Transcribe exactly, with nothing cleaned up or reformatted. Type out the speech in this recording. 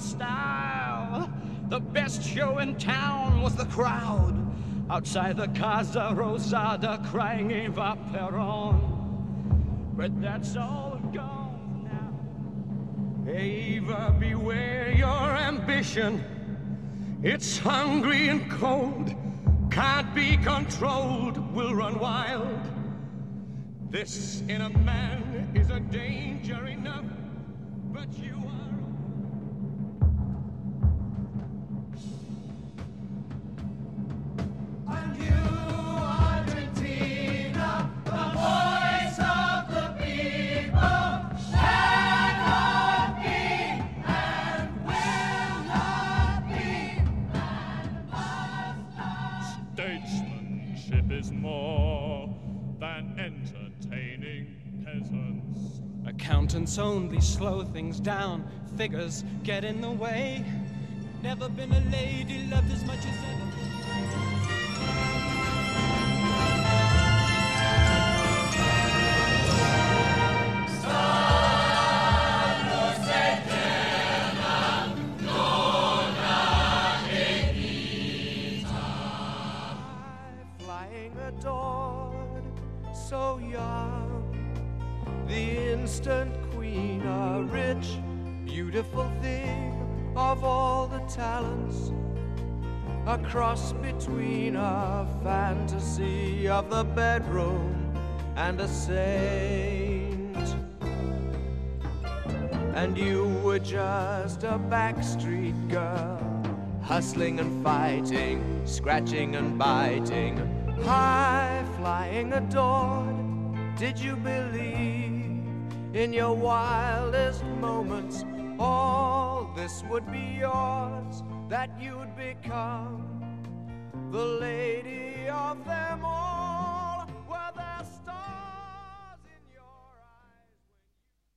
style. The best show in town was the crowd outside the Casa Rosada crying Eva Peron. But that's all gone now. Eva, beware your ambition. It's hungry and cold, can't be controlled, will run wild. This in a man is a danger enough, but you are... And you, Argentina, the voice of the people, cannot be and will not be and must not. Statesmanship is more than entertaining peasants. Accountants only slow things down, figures get in the way. Never been a lady loved as much as ever. Flying adored, so young, the instant queen, a rich, beautiful thing of all the talents, a cross between a fantasy of the bedroom and a saint. And you were just a backstreet girl, hustling and fighting, scratching and biting, high flying adored. Did you believe in your wildest moments all this would be yours, that you'd become the lady of them all?